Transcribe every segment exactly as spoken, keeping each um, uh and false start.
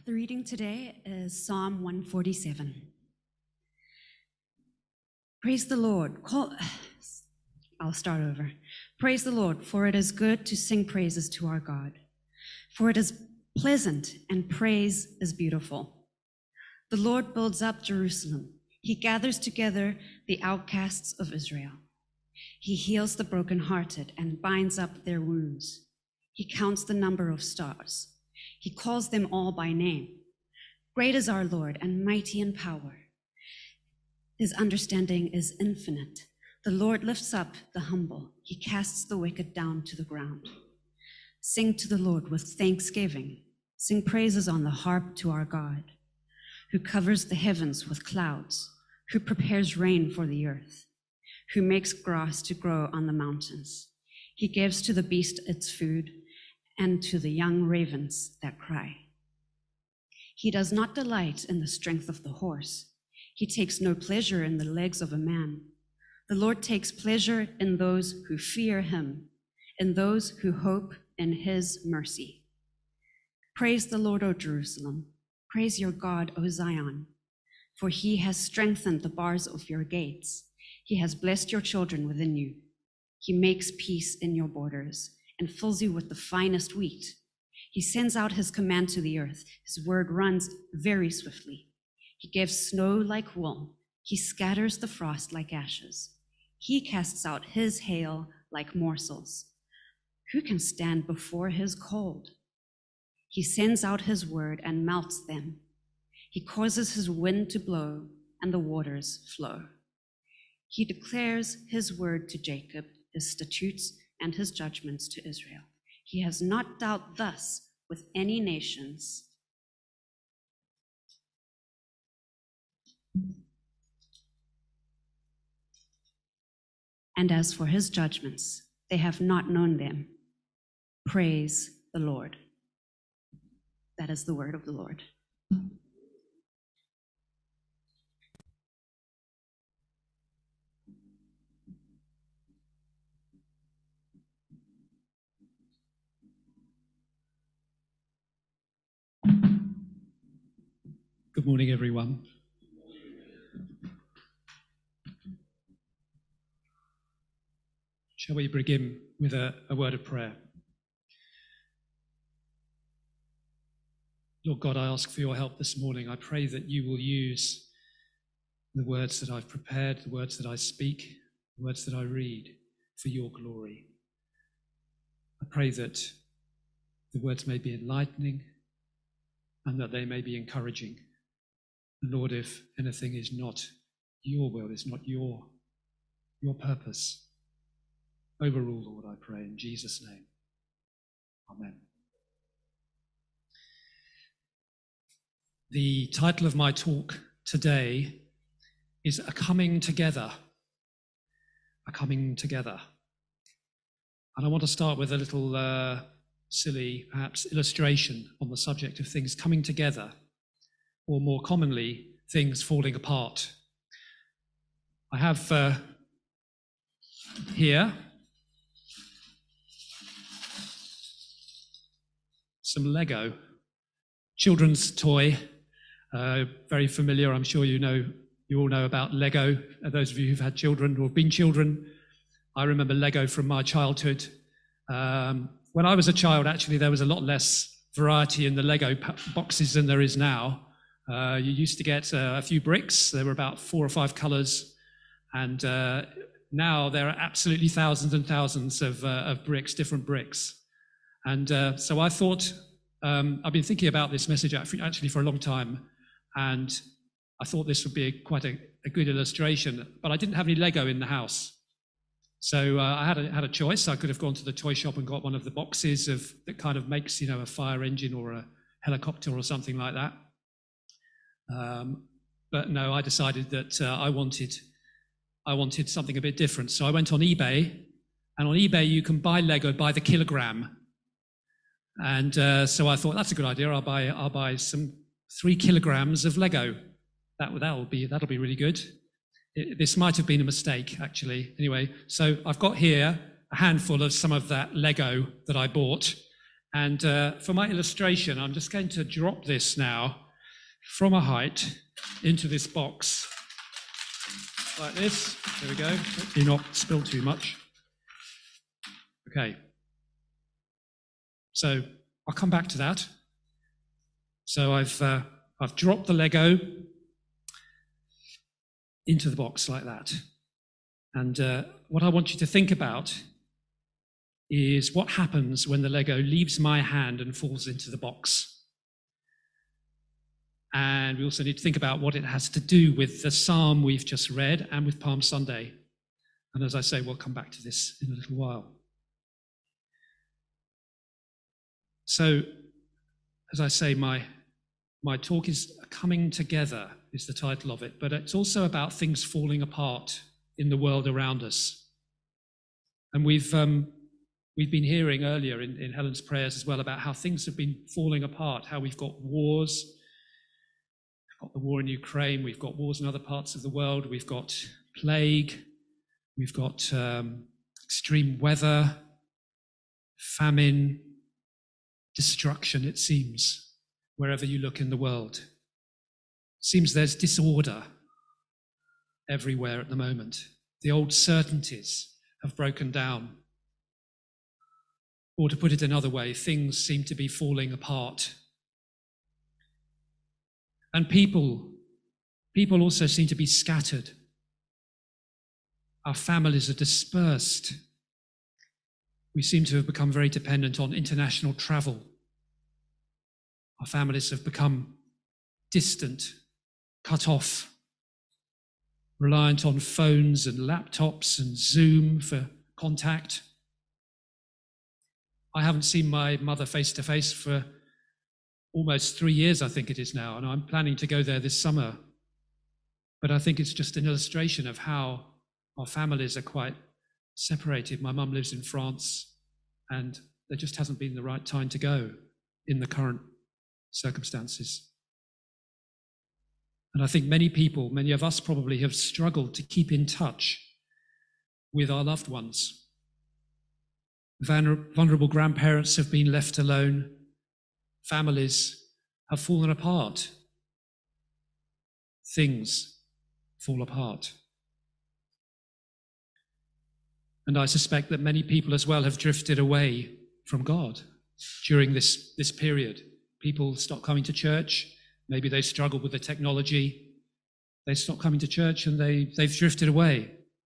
The reading today is Psalm one forty-seven. Praise the Lord. Call, I'll start over. Praise the Lord, for it is good to sing praises to our God. For it is pleasant and praise is beautiful. The Lord builds up Jerusalem. He gathers together the outcasts of Israel. He heals the brokenhearted and binds up their wounds. He counts the number of stars. He calls them all by name. Great is our Lord and mighty in power. His understanding is infinite. The Lord lifts up the humble. He casts the wicked down to the ground. Sing to the Lord with thanksgiving. Sing praises on the harp to our God, who covers the heavens with clouds, who prepares rain for the earth, who makes grass to grow on the mountains. He gives to the beast its food, and to the young ravens that cry. He does not delight in the strength of the horse. He takes no pleasure in the legs of a man. The Lord takes pleasure in those who fear him, in those who hope in his mercy. Praise the Lord, O Jerusalem. Praise your God, O Zion. For he has strengthened the bars of your gates. He has blessed your children within you. He makes peace in your borders and fills you with the finest wheat. He sends out his command to the earth. His word runs very swiftly. He gives snow like wool. He scatters the frost like ashes. He casts out his hail like morsels. Who can stand before his cold? He sends out his word and melts them. He causes his wind to blow and the waters flow. He declares his word to Jacob, his statutes and his judgments to Israel. He has not dealt thus with any nations. And as for his judgments, they have not known them. Praise the Lord. That is the word of the Lord. Good morning, everyone. Shall we begin with a, a word of prayer? Lord God, I ask for your help this morning. I pray that you will use the words that I've prepared, the words that I speak, the words that I read for your glory. I pray that the words may be enlightening and that they may be encouraging. And Lord, if anything is not your will, is not your, your purpose, overrule, Lord, I pray in Jesus' name. Amen. The title of my talk today is A Coming Together. A Coming Together. And I want to start with a little uh, silly, perhaps, illustration on the subject of things coming together, or more commonly, things falling apart. I have uh, here some Lego, children's toy, uh, very familiar. I'm sure you know, you all know about Lego. Uh, those of you who've had children or have been children, I remember Lego from my childhood. Um, when I was a child, actually, there was a lot less variety in the Lego boxes than there is now. Uh, you used to get uh, a few bricks. There were about four or five colors. And uh, now there are absolutely thousands and thousands of, uh, of bricks, different bricks. And uh, so I thought, um, I've been thinking about this message actually for a long time. And I thought this would be a, quite a, a good illustration. But I didn't have any Lego in the house. So uh, I had a, had a choice. I could have gone to the toy shop and got one of the boxes of that kind of makes, you know, a fire engine or a helicopter or something like that. Um, but no, I decided that uh, I wanted I wanted something a bit different. So I went on eBay, and on eBay you can buy Lego by the kilogram. And uh, so I thought that's a good idea. I'll buy I'll buy some three kilograms of Lego. That that will be that'll be really good. It, this might have been a mistake actually. Anyway, so I've got here a handful of some of that Lego that I bought, And uh, for my illustration, I'm just going to drop this now from a height into this box like this. There we go. Hopefully not spill too much. Okay. So I'll come back to that. So I've uh, I've dropped the Lego into the box like that. And uh, what I want you to think about is what happens when the Lego leaves my hand and falls into the box. And we also need to think about what it has to do with the psalm we've just read and with Palm Sunday. And as I say, we'll come back to this in a little while. So, as I say, my, my talk is Coming Together is the title of it, but it's also about things falling apart in the world around us. And we've um, we've been hearing earlier in, in Helen's prayers as well about how things have been falling apart, how we've got wars. We've got the war in Ukraine, we've got wars in other parts of the world, we've got plague, we've got um, extreme weather, famine, destruction, it seems, wherever you look in the world. It seems there's disorder everywhere at the moment. The old certainties have broken down. Or to put it another way, things seem to be falling apart. And people, people also seem to be scattered. Our families are dispersed. We seem to have become very dependent on international travel. Our families have become distant, cut off, reliant on phones and laptops and Zoom for contact. I haven't seen my mother face to face for almost three years, I think it is now, and I'm planning to go there this summer. But I think it's just an illustration of how our families are quite separated. My mum lives in France, and there just hasn't been the right time to go in the current circumstances. And I think many people, many of us probably, have struggled to keep in touch with our loved ones. Vulnerable grandparents have been left alone. Families have fallen apart. Things fall apart. And I suspect that many people as well have drifted away from God during this, this period. People stop coming to church. Maybe they struggle with the technology. They stop coming to church and they, they've drifted away.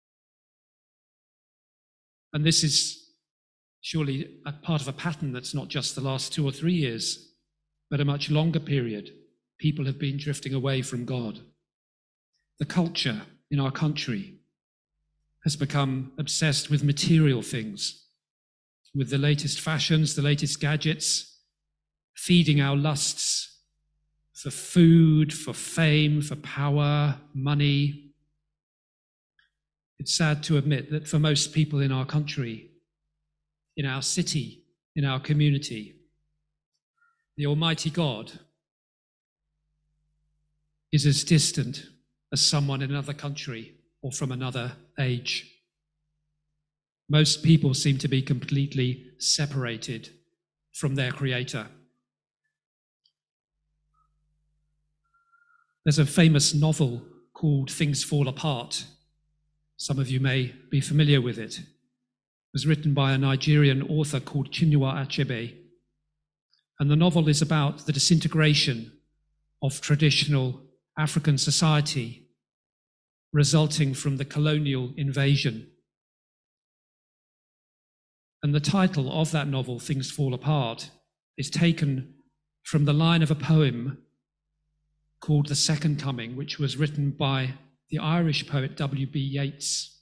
And this is surely a part of a pattern that's not just the last two or three years, but a much longer period. People have been drifting away from God. The culture in our country has become obsessed with material things, with the latest fashions, the latest gadgets, feeding our lusts for food, for fame, for power, money. It's sad to admit that for most people in our country, in our city, in our community, the Almighty God is as distant as someone in another country or from another age. Most people seem to be completely separated from their Creator. There's a famous novel called Things Fall Apart. Some of you may be familiar with it. It was written by a Nigerian author called Chinua Achebe. And the novel is about the disintegration of traditional African society resulting from the colonial invasion. And the title of that novel, Things Fall Apart, is taken from the line of a poem called The Second Coming, which was written by the Irish poet W B Yeats.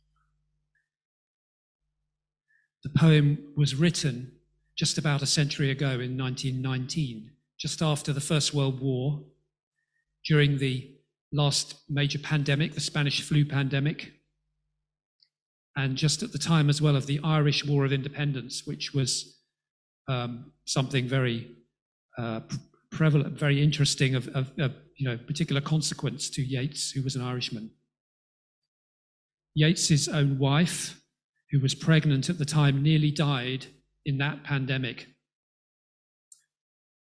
The poem was written just about a century ago in nineteen nineteen, just after the First World War, during the last major pandemic, the Spanish flu pandemic, and just at the time as well of the Irish War of Independence, which was um, something very uh, prevalent, very interesting, of, of, of you know, particular consequence to Yeats, who was an Irishman. Yeats's own wife, who was pregnant at the time, nearly died in that pandemic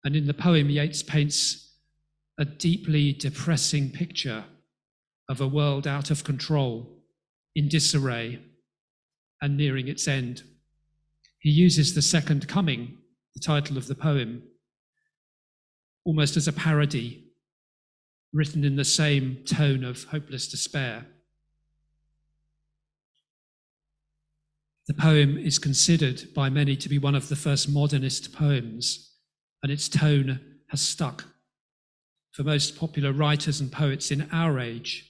And in the poem, Yeats paints a deeply depressing picture of a world out of control, in disarray, and nearing its end. He uses the second coming, the title of the poem, almost as a parody, written in the same tone of hopeless despair. The poem is considered by many to be one of the first modernist poems, and its tone has stuck. For most popular writers and poets in our age,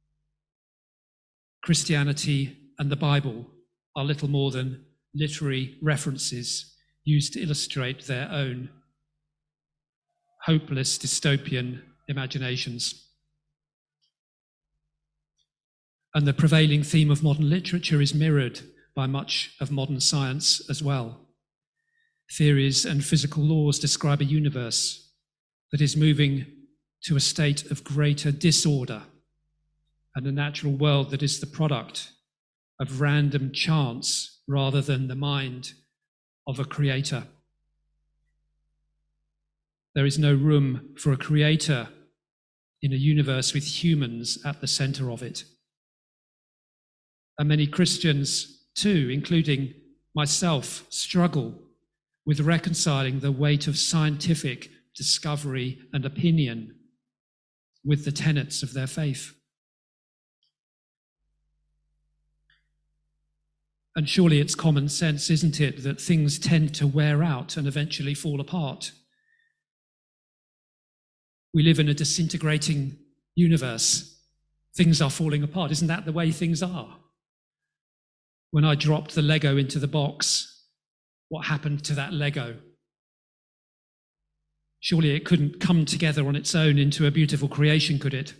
Christianity and the Bible are little more than literary references used to illustrate their own hopeless dystopian imaginations. And the prevailing theme of modern literature is mirrored by much of modern science as well. Theories and physical laws describe a universe that is moving to a state of greater disorder, and a natural world that is the product of random chance rather than the mind of a creator. There is no room for a creator in a universe with humans at the center of it. And many Christians too, including myself, struggle with reconciling the weight of scientific discovery and opinion with the tenets of their faith. And surely it's common sense, isn't it, that things tend to wear out and eventually fall apart. We live in a disintegrating universe. Things are falling apart. Isn't that the way things are? When I dropped the Lego into the box, what happened to that Lego? Surely it couldn't come together on its own into a beautiful creation, could it?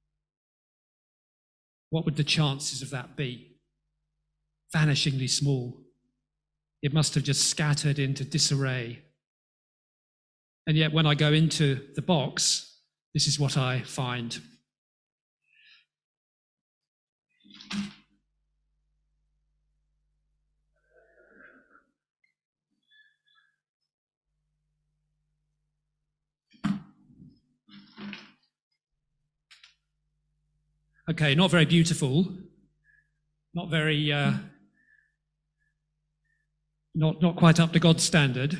What would the chances of that be? Vanishingly small. It must have just scattered into disarray. And yet when I go into the box, this is what I find. Okay, not very beautiful, not very, uh, not, not quite up to God's standard,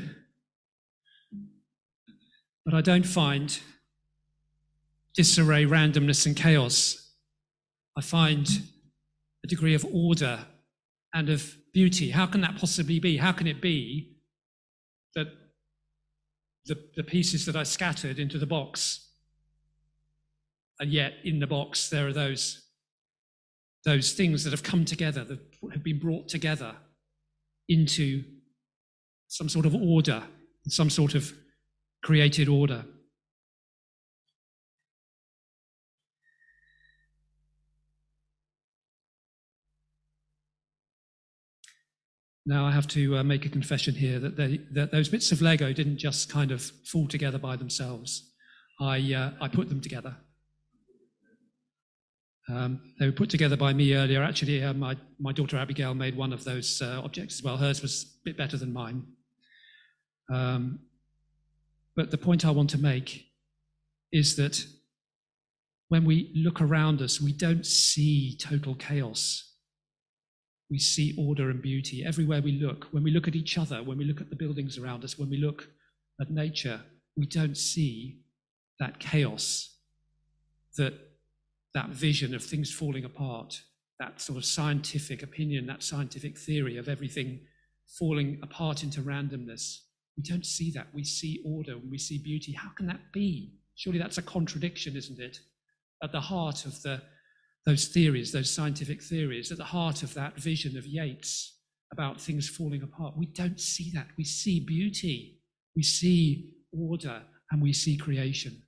but I don't find disarray, randomness, and chaos. I find a degree of order and of beauty. How can that possibly be? How can it be that the, the pieces that I scattered into the box, and yet in the box there are those, those things that have come together, that have been brought together into some sort of order, some sort of created order. Now I have to uh, make a confession here that, they, that those bits of Lego didn't just kind of fall together by themselves. I, uh, I put them together. Um, they were put together by me earlier. Actually, uh, my, my daughter Abigail made one of those uh, objects as well. Hers was a bit better than mine. Um, but the point I want to make is that when we look around us, we don't see total chaos. We see order and beauty everywhere we look. When we look at each other, when we look at the buildings around us, when we look at nature, we don't see that chaos, that that vision of things falling apart, that sort of scientific opinion, that scientific theory of everything falling apart into randomness. We don't see that. We see order, we see beauty. How can that be? Surely that's a contradiction, isn't it? At the heart of the, those theories, those scientific theories, at the heart of that vision of Yeats about things falling apart, we don't see that. We see beauty, we see order, and we see creation.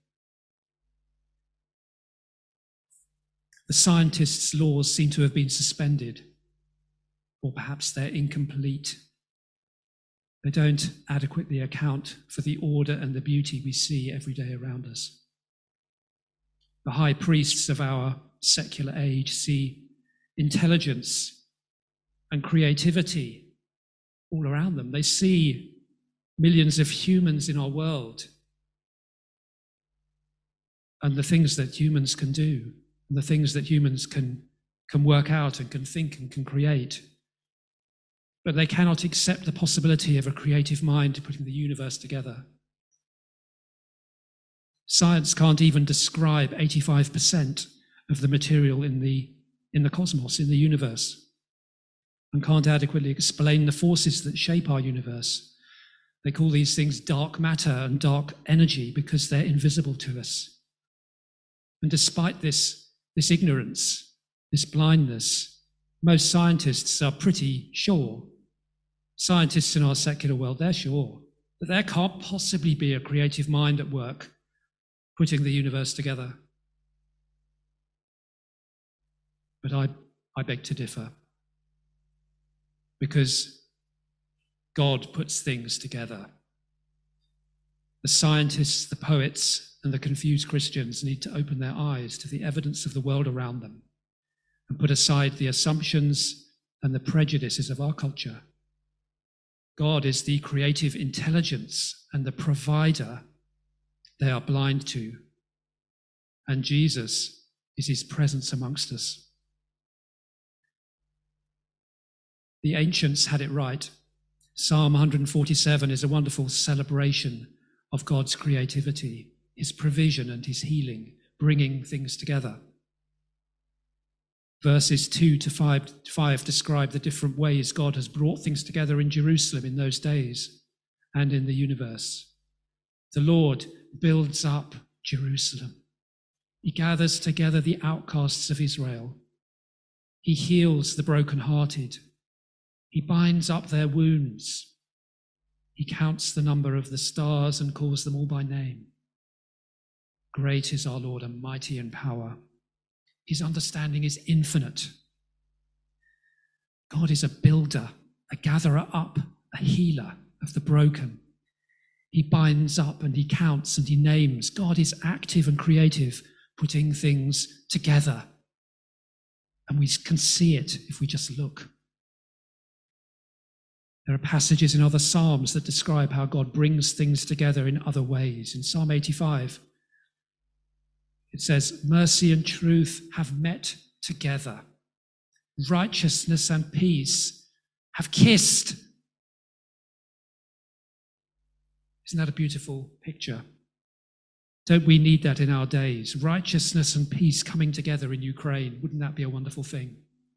The scientists' laws seem to have been suspended, or perhaps they're incomplete. They don't adequately account for the order and the beauty we see every day around us. The high priests of our secular age see intelligence and creativity all around them. They see millions of humans in our world and the things that humans can do, and the things that humans can, can work out and can think and can create. But they cannot accept the possibility of a creative mind putting the universe together. Science can't even describe eighty-five percent of the material in the, in the cosmos, in the universe, and can't adequately explain the forces that shape our universe. They call these things dark matter and dark energy because they're invisible to us. And despite this, this ignorance, this blindness, most scientists are pretty sure, scientists in our secular world, they're sure that there can't possibly be a creative mind at work putting the universe together. But I, I beg to differ, because God puts things together. The scientists, the poets, and the confused Christians need to open their eyes to the evidence of the world around them and put aside the assumptions and the prejudices of our culture. God is the creative intelligence and the provider they are blind to, and Jesus is his presence amongst us. The ancients had it right. Psalm one forty-seven is a wonderful celebration of God's creativity, his provision and his healing, bringing things together. Verses two to five, five describe the different ways God has brought things together in Jerusalem in those days and in the universe. The Lord builds up Jerusalem. He gathers together the outcasts of Israel. He heals the brokenhearted. He binds up their wounds. He counts the number of the stars and calls them all by name. Great is our Lord and mighty in power. His understanding is infinite. God is a builder, a gatherer up, a healer of the broken. He binds up and he counts and he names. God is active and creative, putting things together. And we can see it if we just look. There are passages in other Psalms that describe how God brings things together in other ways. In Psalm eighty-five, it says, mercy and truth have met together. Righteousness and peace have kissed. Isn't that a beautiful picture? Don't we need that in our days? Righteousness and peace coming together in Ukraine. Wouldn't that be a wonderful thing?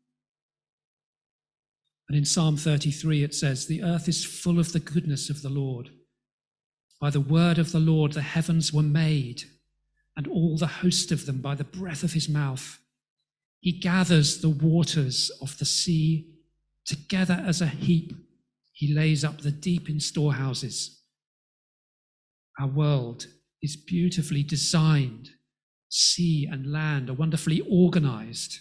And in Psalm thirty-three, it says, the earth is full of the goodness of the Lord. By the word of the Lord, the heavens were made, and all the host of them by the breath of his mouth. He gathers the waters of the sea together as a heap. He lays up the deep in storehouses. Our world is beautifully designed. Sea and land are wonderfully organized.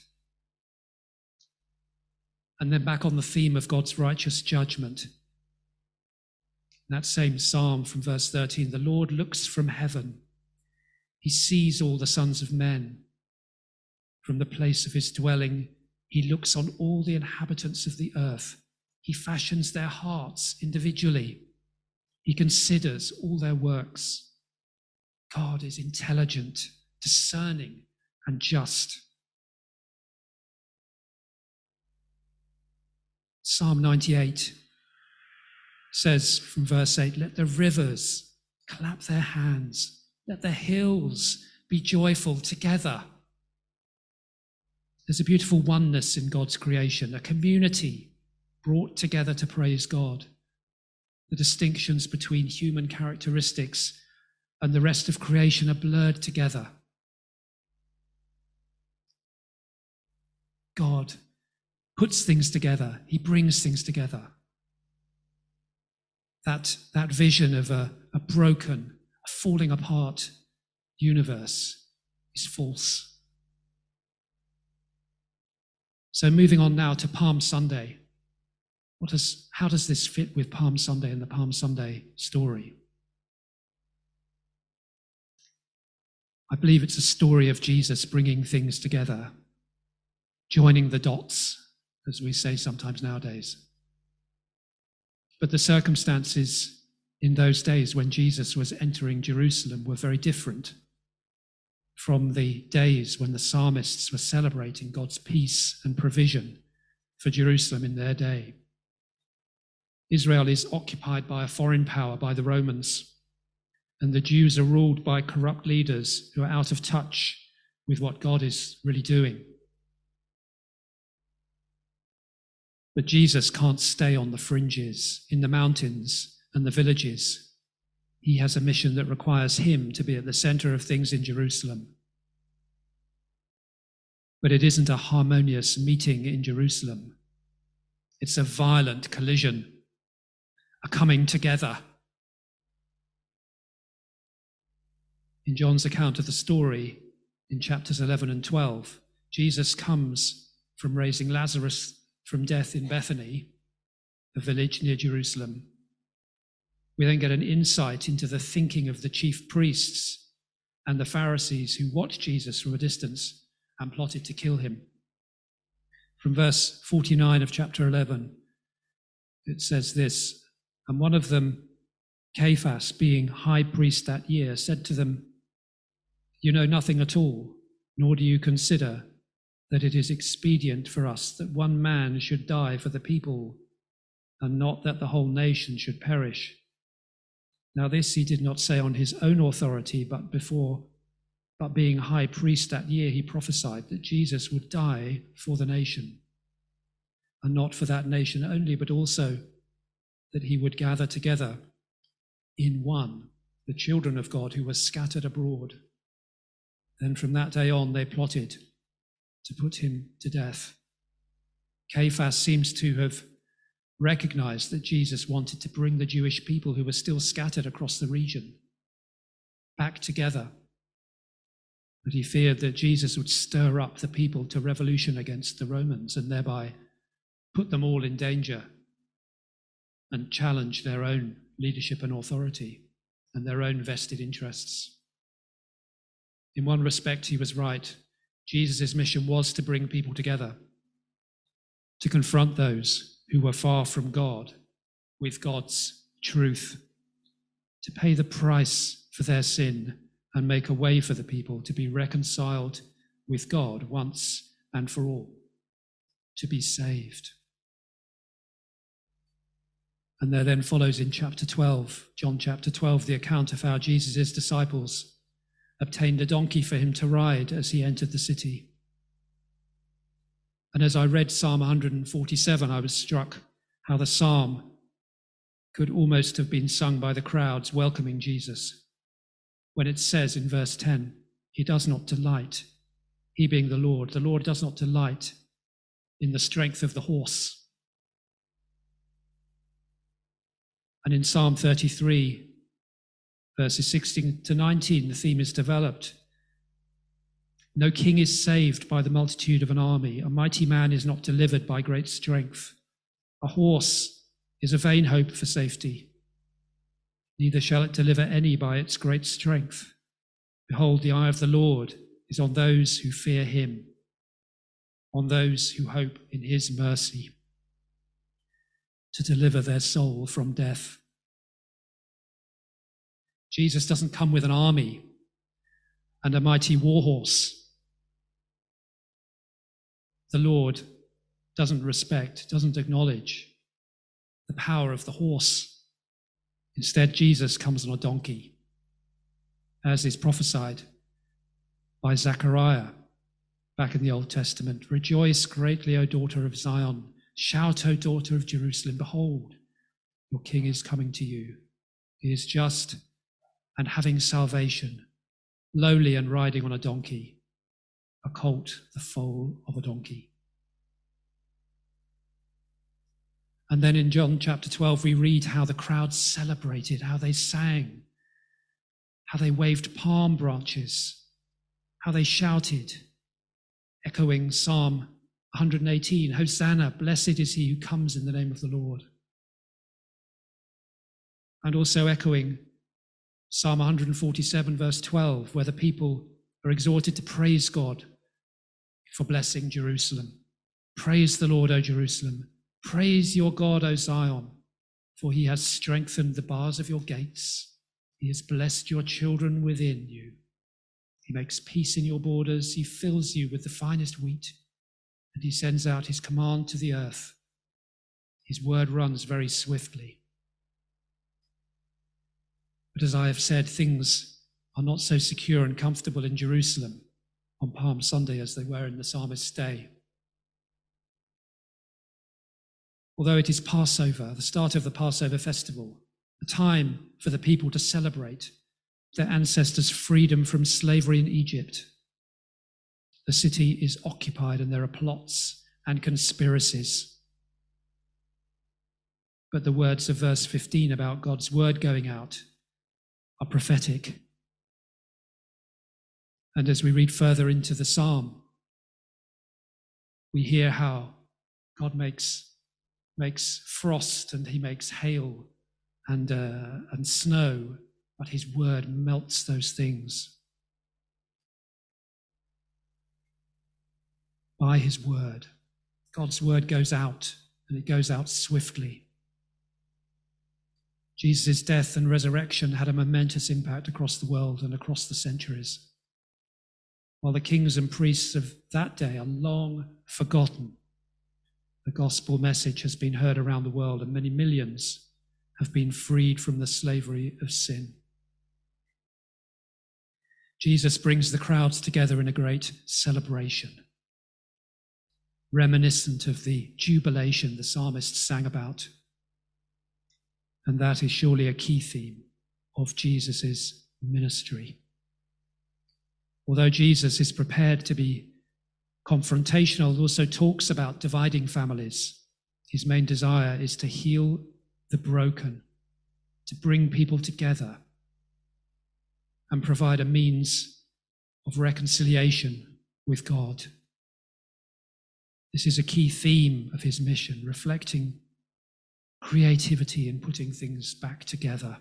And then back on the theme of God's righteous judgment. In that same psalm from verse thirteen, the Lord looks from heaven. He sees all the sons of men. From the place of his dwelling, he looks on all the inhabitants of the earth. He fashions their hearts individually. He considers all their works. God is intelligent, discerning, and just. Psalm ninety-eight says from verse eight, let the rivers clap their hands. Let the hills be joyful together. There's a beautiful oneness in God's creation, a community brought together to praise God. The distinctions between human characteristics and the rest of creation are blurred together. God puts things together. He brings things together. That, that vision of a, a broken, a falling apart universe is false. So moving on now to Palm Sunday. What does, how does this fit with Palm Sunday and the Palm Sunday story? I believe it's a story of Jesus bringing things together, joining the dots, as we say sometimes nowadays. But the circumstances in those days when Jesus was entering Jerusalem were very different. from the days when the psalmists were celebrating God's peace and provision for Jerusalem in their day. Israel is occupied by a foreign power, by the Romans, and the Jews are ruled by corrupt leaders who are out of touch with what God is really doing. But Jesus can't stay on the fringes, in the mountains and the villages. He has a mission that requires him to be at the center of things in Jerusalem. But it isn't a harmonious meeting in Jerusalem. It's a violent collision, a coming together. In John's account of the story, in chapters eleven and twelve, Jesus comes from raising Lazarus from death in Bethany, a village near Jerusalem. We then get an insight into the thinking of the chief priests and the Pharisees who watched Jesus from a distance and plotted to kill him. From verse forty-nine of chapter eleven, it says this, "And one of them, Caiaphas, being high priest that year, said to them, 'You know nothing at all, nor do you consider that it is expedient for us that one man should die for the people, and not that the whole nation should perish.' Now this he did not say on his own authority, but before, but being high priest that year, he prophesied that Jesus would die for the nation, and not for that nation only, but also that he would gather together in one the children of God who were scattered abroad. Then from that day on they plotted to put him to death." Caiaphas seems to have recognized that Jesus wanted to bring the Jewish people who were still scattered across the region back together. But he feared that Jesus would stir up the people to revolution against the Romans and thereby put them all in danger and challenge their own leadership and authority and their own vested interests. In one respect, he was right. Jesus' mission was to bring people together, to confront those who were far from God with God's truth, to pay the price for their sin and make a way for the people to be reconciled with God once and for all, to be saved. And there then follows in chapter twelve, John chapter twelve, the account of how Jesus' disciples obtained a donkey for him to ride as he entered the city. And as I read Psalm one forty-seven, I was struck how the psalm could almost have been sung by the crowds welcoming Jesus, when it says in verse ten, "He does not delight," he being the Lord, the Lord does not delight in the strength of the horse. And in Psalm thirty-three, verses sixteen to nineteen, the theme is developed. "No king is saved by the multitude of an army. A mighty man is not delivered by great strength. A horse is a vain hope for safety. Neither shall it deliver any by its great strength. Behold, the eye of the Lord is on those who fear him, on those who hope in his mercy, to deliver their soul from death." Jesus doesn't come with an army and a mighty war horse. The Lord doesn't respect, doesn't acknowledge the power of the horse. Instead, Jesus comes on a donkey, as is prophesied by Zechariah back in the Old Testament. "Rejoice greatly, O daughter of Zion. Shout, O daughter of Jerusalem. Behold, your king is coming to you. He is just and having salvation, lowly and riding on a donkey, a colt, the foal of a donkey." And then in John chapter twelve, we read how the crowd celebrated, how they sang, how they waved palm branches, how they shouted, echoing Psalm one eighteen, "Hosanna, blessed is he who comes in the name of the Lord." And also echoing Psalm one forty-seven, verse twelve, where the people are exhorted to praise God for blessing Jerusalem. "Praise the Lord, O Jerusalem. Praise your God, O Zion, for he has strengthened the bars of your gates. He has blessed your children within you. He makes peace in your borders. He fills you with the finest wheat, and he sends out his command to the earth. His word runs very swiftly. But as I have said, things are not so secure and comfortable in Jerusalem on Palm Sunday as they were in the psalmist's day. Although it is Passover, the start of the Passover festival, a time for the people to celebrate their ancestors' freedom from slavery in Egypt, the city is occupied and there are plots and conspiracies. But the words of verse fifteen about God's word going out are prophetic. And as we read further into the psalm, we hear how God makes, makes frost and he makes hail and, uh, and snow, but his word melts those things. By his word, God's word goes out, and it goes out swiftly. Jesus' death and resurrection had a momentous impact across the world and across the centuries. While the kings and priests of that day are long forgotten, the gospel message has been heard around the world, and many millions have been freed from the slavery of sin. Jesus brings the crowds together in a great celebration, reminiscent of the jubilation the psalmist sang about. And that is surely a key theme of Jesus' ministry. Although Jesus is prepared to be confrontational, he also talks about dividing families. His main desire is to heal the broken, to bring people together and provide a means of reconciliation with God. This is a key theme of his mission, reflecting creativity in putting things back together.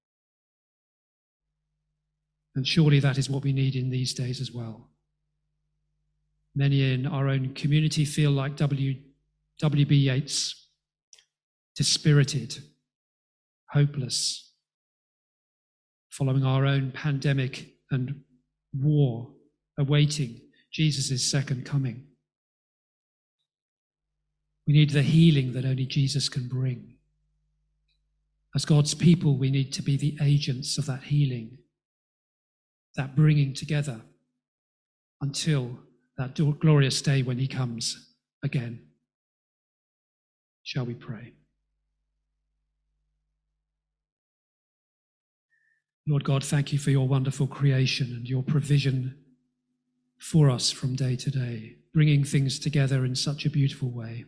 And surely that is what we need in these days as well. Many in our own community feel like W. W B Yeats, dispirited, hopeless, following our own pandemic and war, awaiting Jesus' second coming. We need the healing that only Jesus can bring. As God's people, we need to be the agents of that healing, that bringing together until that glorious day when he comes again. Shall we pray? Lord God, thank you for your wonderful creation and your provision for us from day to day, bringing things together in such a beautiful way.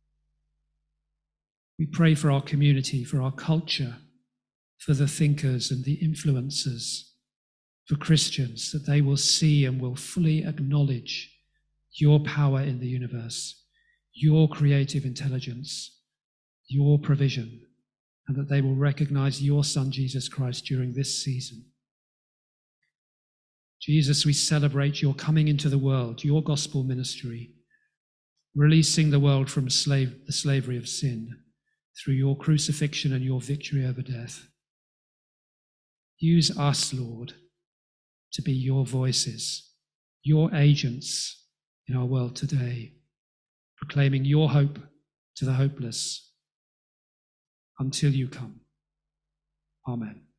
We pray for our community, for our culture, for the thinkers and the influencers, for Christians, that they will see and will fully acknowledge your power in the universe, your creative intelligence, your provision, and that they will recognize your Son, Jesus Christ, during this season. Jesus, we celebrate your coming into the world, your gospel ministry, releasing the world from slave, the slavery of sin through your crucifixion and your victory over death. Use us, Lord, to be your voices, your agents in our world today, proclaiming your hope to the hopeless until you come. Amen.